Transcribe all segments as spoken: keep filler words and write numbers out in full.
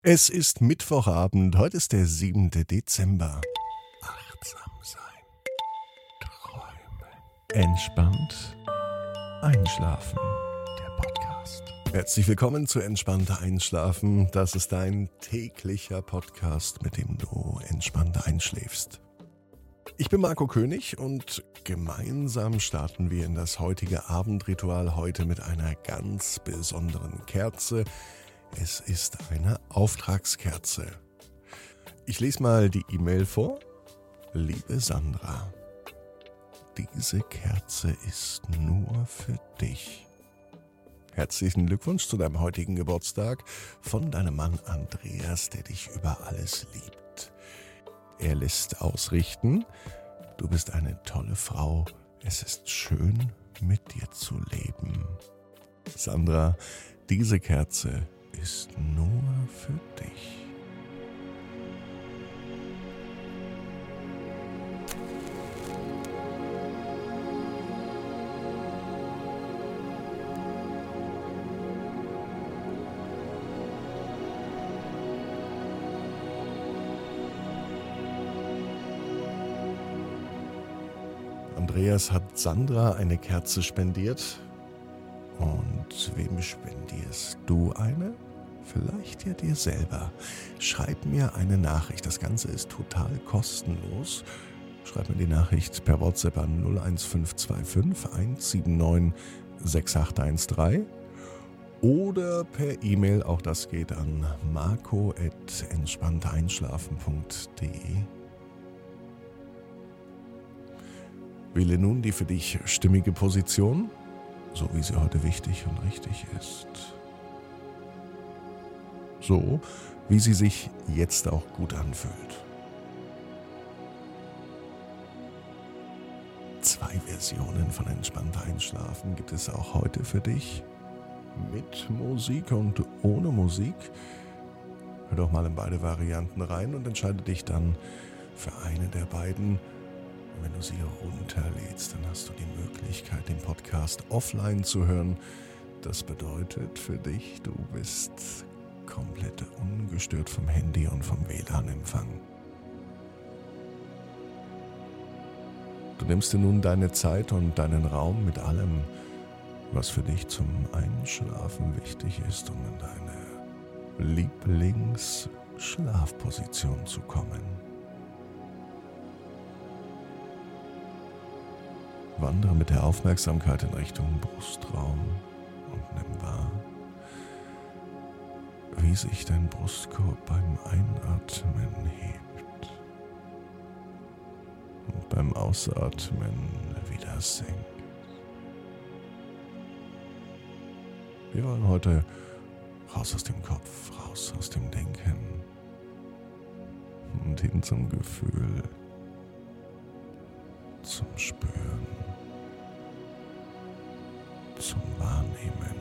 Es ist Mittwochabend, heute ist der siebente Dezember. Achtsam sein, träumen, entspannt einschlafen. Der Podcast. Herzlich willkommen zu Entspannt Einschlafen. Das ist dein täglicher Podcast, mit dem du entspannt einschläfst. Ich bin Marco König und gemeinsam starten wir in das heutige Abendritual heute mit einer ganz besonderen Kerze. Es ist eine Auftragskerze. Ich lese mal die E-Mail vor. Liebe Sandra, diese Kerze ist nur für dich. Herzlichen Glückwunsch zu deinem heutigen Geburtstag von deinem Mann Andreas, der dich über alles liebt. Er lässt ausrichten, du bist eine tolle Frau. Es ist schön, mit dir zu leben. Sandra, diese Kerze ist nur für dich. Andreas hat Sandra eine Kerze spendiert. Und wem spendierst du eine? Vielleicht ja dir selber. Schreib mir eine Nachricht. Das Ganze ist total kostenlos. Schreib mir die Nachricht per WhatsApp an null eins fünf zwei fünf eins sieben neun sechs acht eins drei oder per E-Mail, auch das geht, an marco at entspannteinschlafen punkt de. Wähle nun die für dich stimmige Position, so wie sie heute wichtig und richtig ist. So, wie sie sich jetzt auch gut anfühlt. Zwei Versionen von Entspannt Einschlafen gibt es auch heute für dich. Mit Musik und ohne Musik. Hör doch mal in beide Varianten rein und entscheide dich dann für eine der beiden. Wenn du sie runterlädst, dann hast du die Möglichkeit, den Podcast offline zu hören. Das bedeutet für dich, du bist komplett ungestört vom Handy und vom W L A N-Empfang. Du nimmst dir nun deine Zeit und deinen Raum mit allem, was für dich zum Einschlafen wichtig ist, um in deine Lieblingsschlafposition zu kommen. Wandere mit der Aufmerksamkeit in Richtung Brustraum und nimm wahr, wie sich dein Brustkorb beim Einatmen hebt und beim Ausatmen wieder sinkt. Wir wollen heute raus aus dem Kopf, raus aus dem Denken und hin zum Gefühl, zum Spüren, zum Wahrnehmen.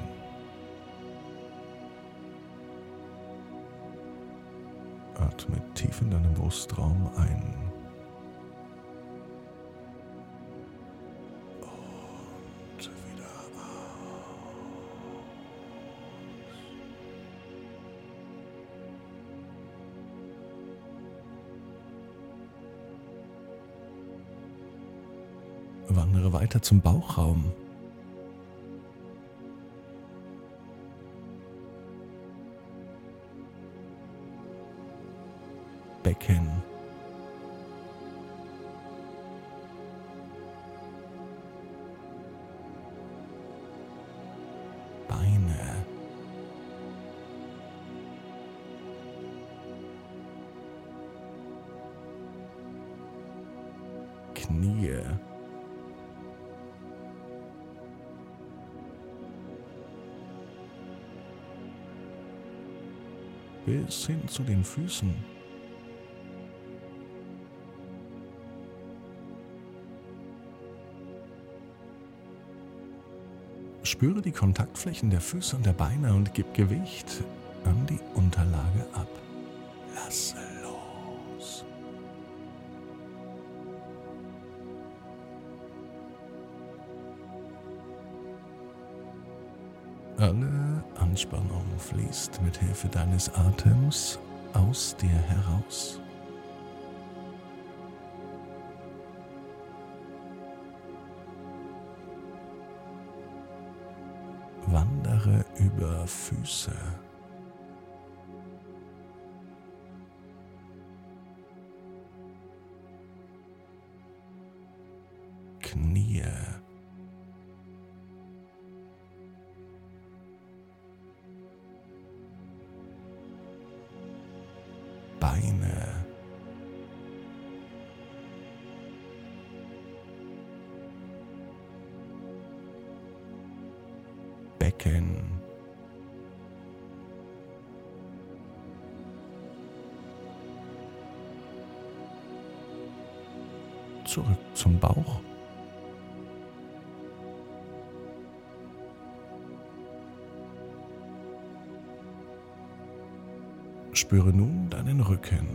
Atme tief in deinem Brustraum ein und wieder aus. Wandere weiter zum Bauchraum. Becken. Beine. Knie. Bis hin zu den Füßen. Spüre die Kontaktflächen der Füße und der Beine und gib Gewicht an die Unterlage ab. Lasse los. Alle Anspannung fließt mit Hilfe deines Atems aus dir heraus. Wandere über Füße, Knie, Beine, Becken, zurück zum Bauch, spüre nun deinen Rücken,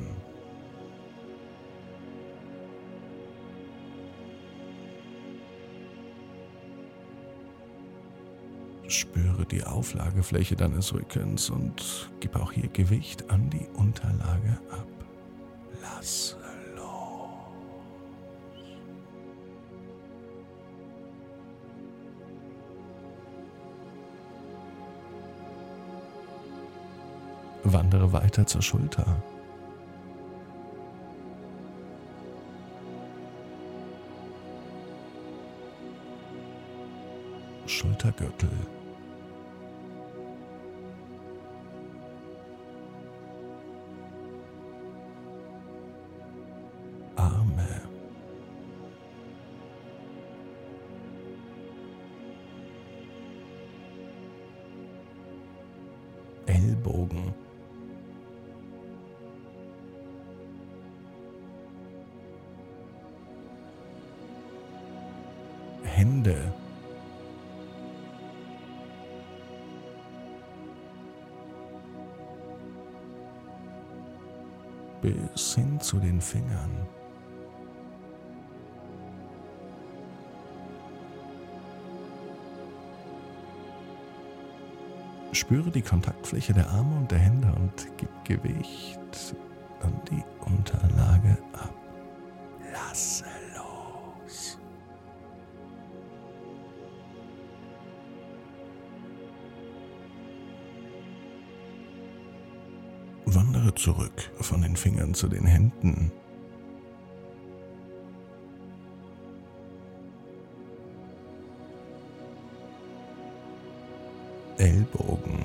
spüre die Auflagefläche deines Rückens und gib auch hier Gewicht an die Unterlage ab. Lass los. Wandere weiter zur Schulter. Schultergürtel. Arme. Ellbogen. Hände. Bis hin zu den Fingern. Spüre die Kontaktfläche der Arme und der Hände und gib Gewicht an die Unterlage ab. Lasse los. Wandere zurück von den Fingern zu den Händen. Ellbogen.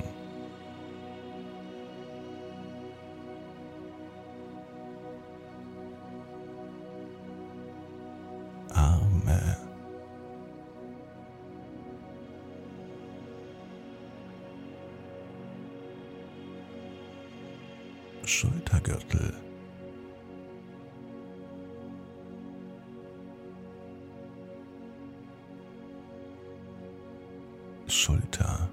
Arme. Schultergürtel. Schulter.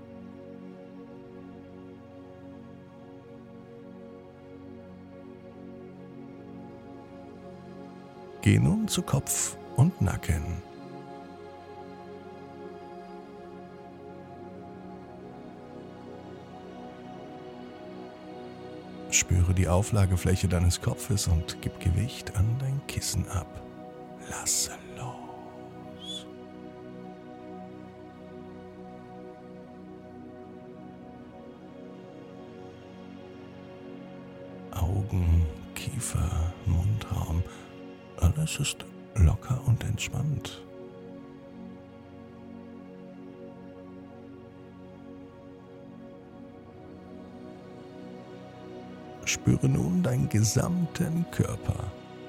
Geh nun zu Kopf und Nacken. Spüre die Auflagefläche deines Kopfes und gib Gewicht an dein Kissen ab. Lasse los. Augen, Kiefer, Mundraum. Alles ist locker und entspannt. Spüre nun deinen gesamten Körper.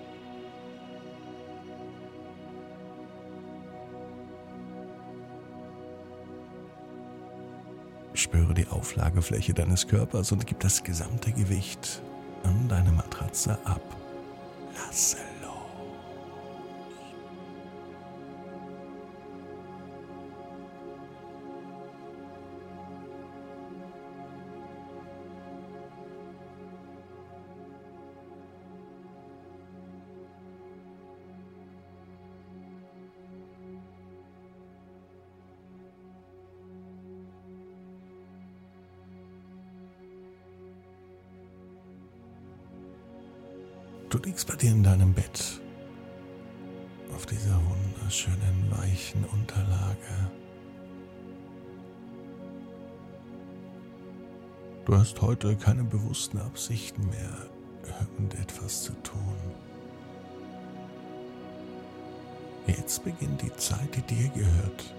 Spüre die Auflagefläche deines Körpers und gib das gesamte Gewicht an deine Matratze ab. Lasse los. Du liegst bei dir in deinem Bett, auf dieser wunderschönen, weichen Unterlage. Du hast heute keine bewussten Absichten mehr, irgendetwas zu tun. Jetzt beginnt die Zeit, die dir gehört.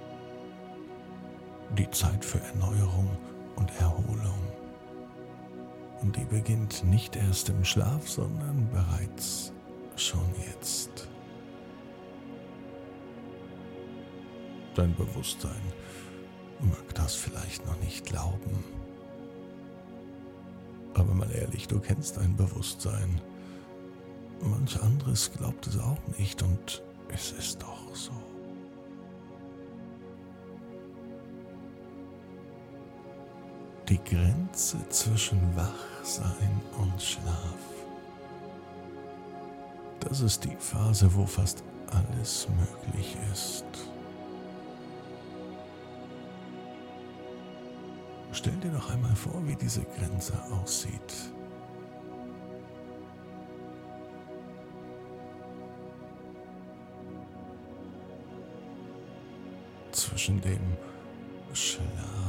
Die Zeit für Erneuerung und Erholung. Und die beginnt nicht erst im Schlaf, sondern bereits schon jetzt. Dein Bewusstsein mag das vielleicht noch nicht glauben. Aber mal ehrlich, du kennst dein Bewusstsein. Manch anderes glaubt es auch nicht und es ist doch so. Die Grenze zwischen Wachsein und Schlaf. Das ist die Phase, wo fast alles möglich ist. Stell dir doch einmal vor, wie diese Grenze aussieht. Zwischen dem Schlafen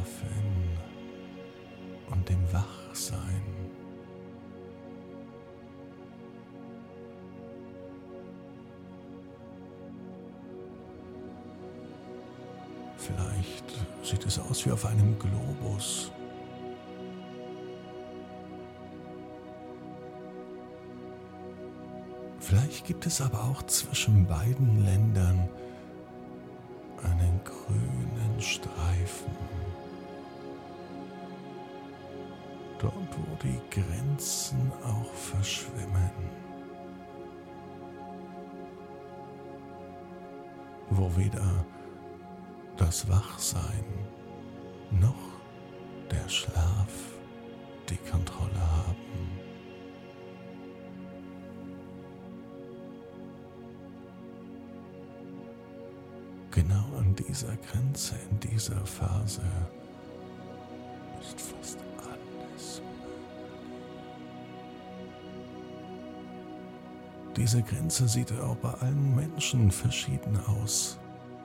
und dem Wachsein. Vielleicht sieht es aus wie auf einem Globus. Vielleicht gibt es aber auch zwischen beiden Ländern einen grünen Streifen. Dort, wo die Grenzen auch verschwimmen. Wo weder das Wachsein noch der Schlaf die Kontrolle haben. Genau an dieser Grenze, in dieser Phase ist fast alles möglich. Diese Grenze sieht auch bei allen Menschen verschieden aus.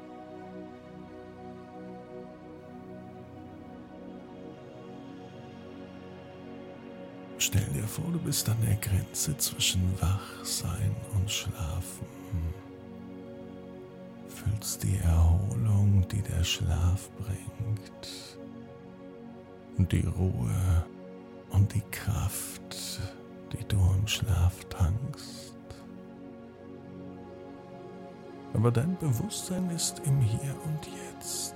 Stell dir vor, du bist an der Grenze zwischen Wachsein und Schlafen. Fühlst die Erholung, die der Schlaf bringt, und die Ruhe und die Kraft, die du im Schlaf tankst. Aber dein Bewusstsein ist im Hier und Jetzt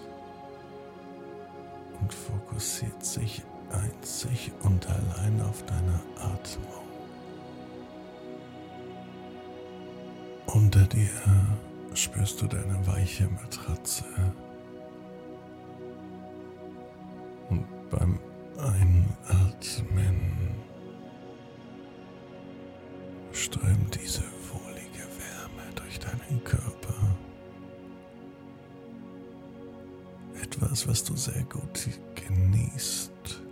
und fokussiert sich einzig und allein auf deine Atmung. Unter dir spürst du deine weiche Matratze und beim Einatmen strömt diese wohlige Wärme durch deinen Körper. Etwas, was du sehr gut genießt.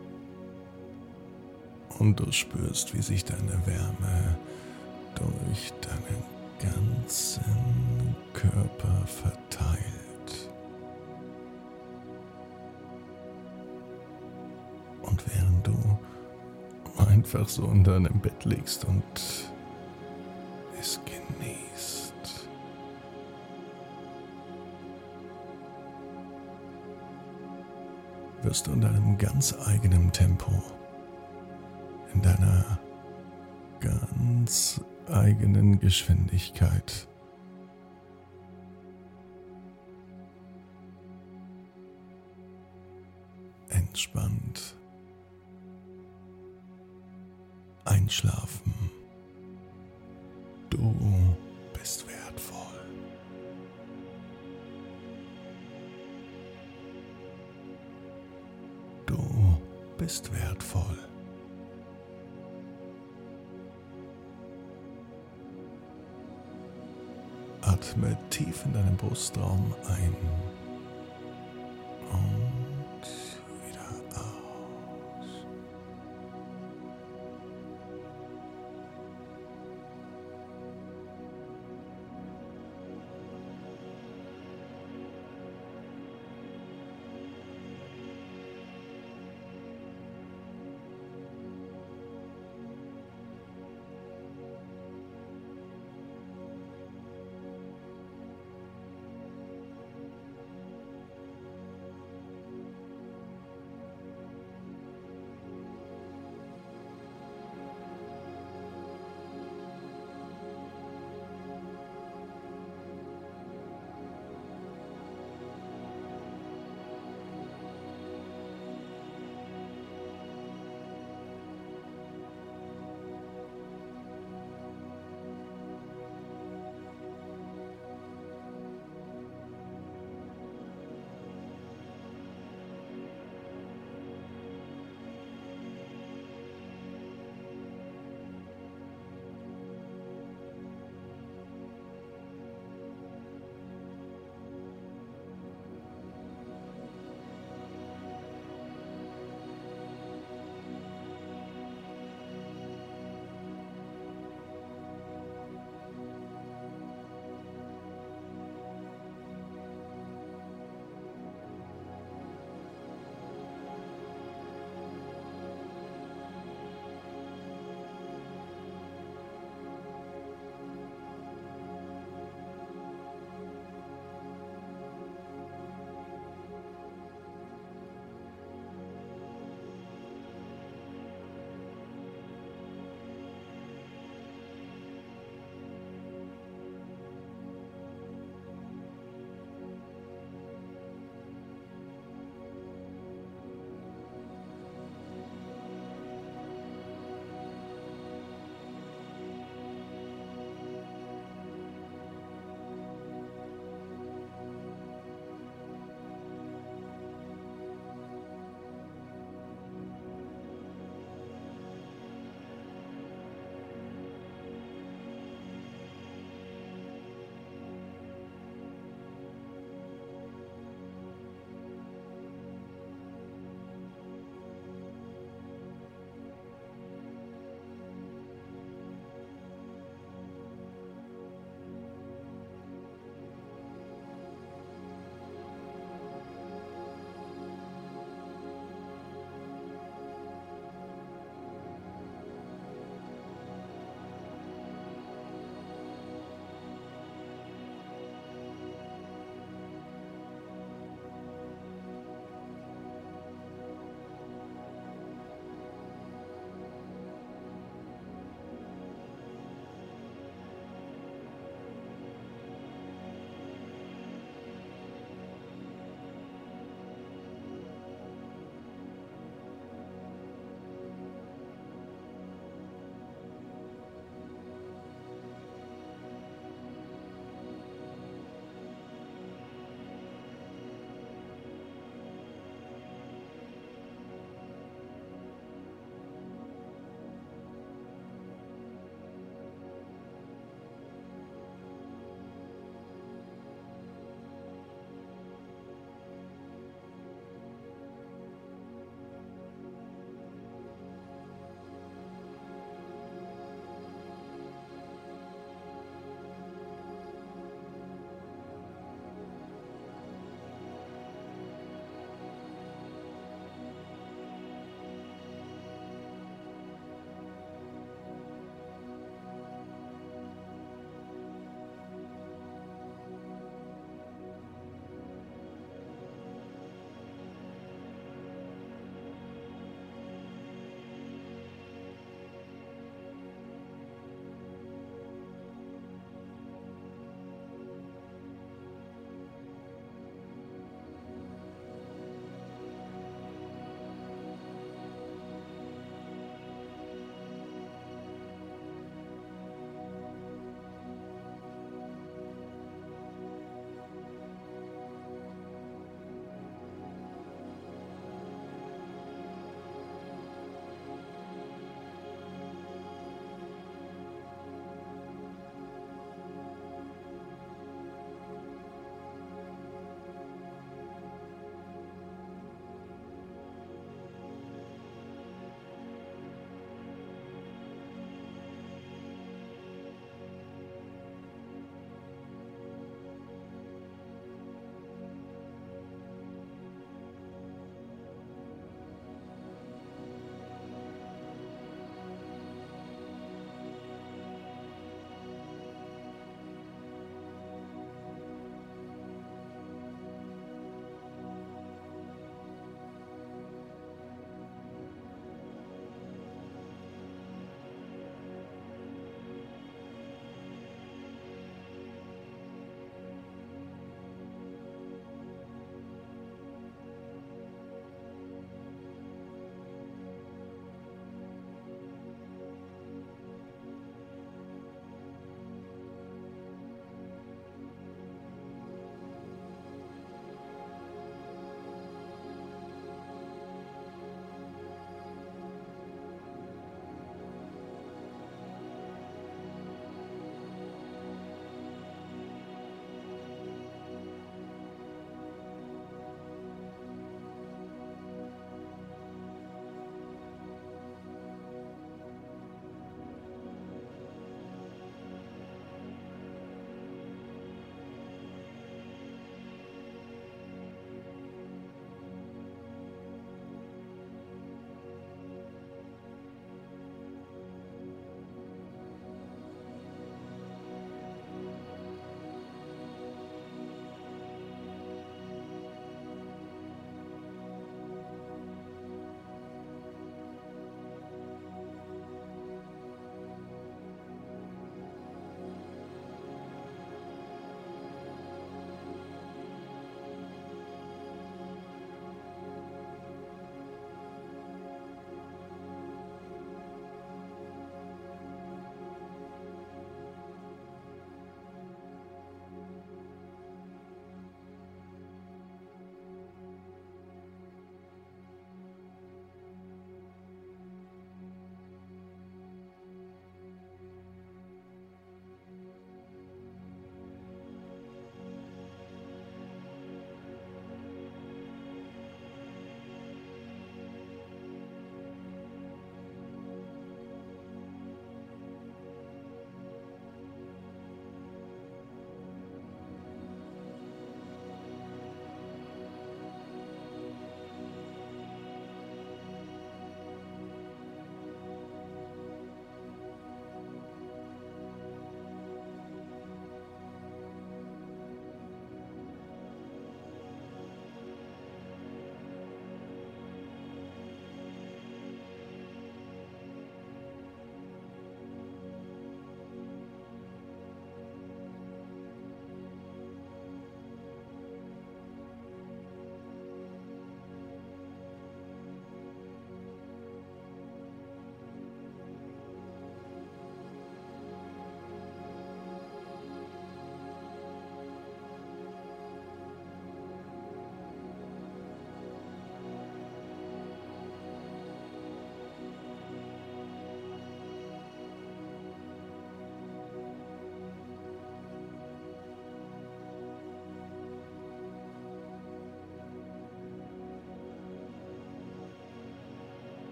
Und du spürst, wie sich deine Wärme durch deinen ganzen Körper verteilt. Und während du einfach so in deinem Bett liegst und es genießt, wirst du in deinem ganz eigenen Tempo, in deiner ganz eigenen Geschwindigkeit entspannt einschlafen. Du bist wertvoll. Du bist wertvoll. Atme tief in deinen Brustraum ein